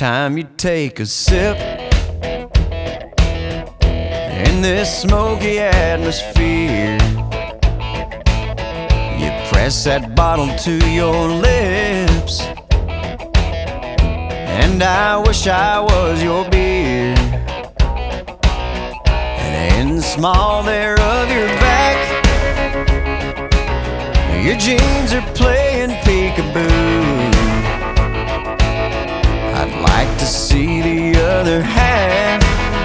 time you take a sip in this smoky atmosphere, you press that bottle to your lips, and I wish I was your beer. And in the small there of your back, your jeans are playing peekaboo. I'd like to see the other half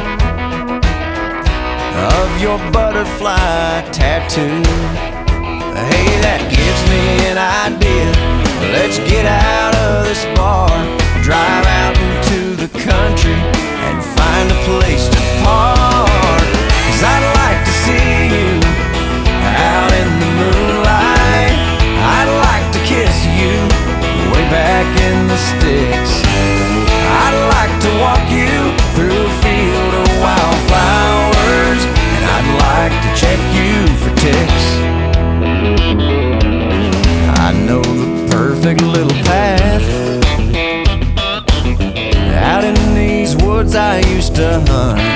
of your butterfly tattoo. Hey, that gives me an idea. Let's get out of this bar, drive out into the country and find a place to park. 'Cause I'd like to see you out in the moonlight. I'd like to kiss you way back in the sticks. I'd like to walk you through a field of wildflowers, and I'd like to check you for ticks. I know the perfect little path out in these woods I used to hunt.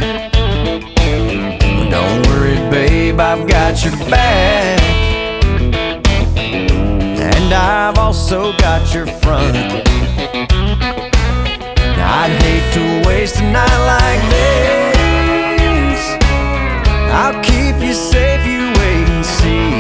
But don't worry, babe, I've got your back, and I've also got your front. I'd hate to waste a night like this. I'll keep you safe, you wait and see.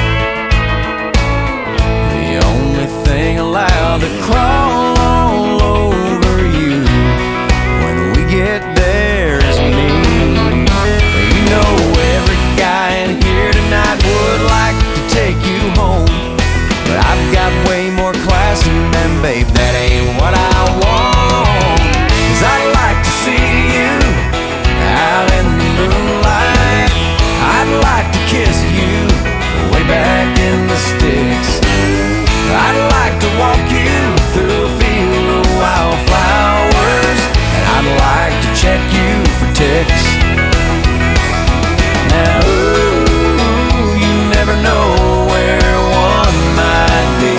The only thing allowed to crawl all over you when we get there is me. You know every guy in here tonight would like to take you home, but I've got way more class than them, babe, that ain't what I want. I'd like to see you out in the moonlight. I'd like to kiss you way back in the sticks. I'd like to walk you through a field of wildflowers, and I'd like to check you for ticks. Now, ooh, you never know where one might be.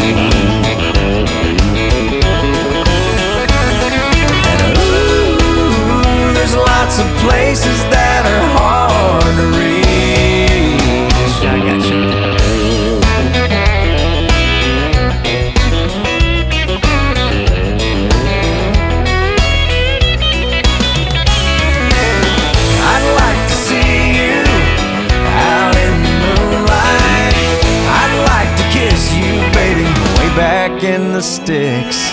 Lots of places that are hard to reach. I got you. I'd like to see you out in the moonlight. I'd like to kiss you, baby, way back in the sticks.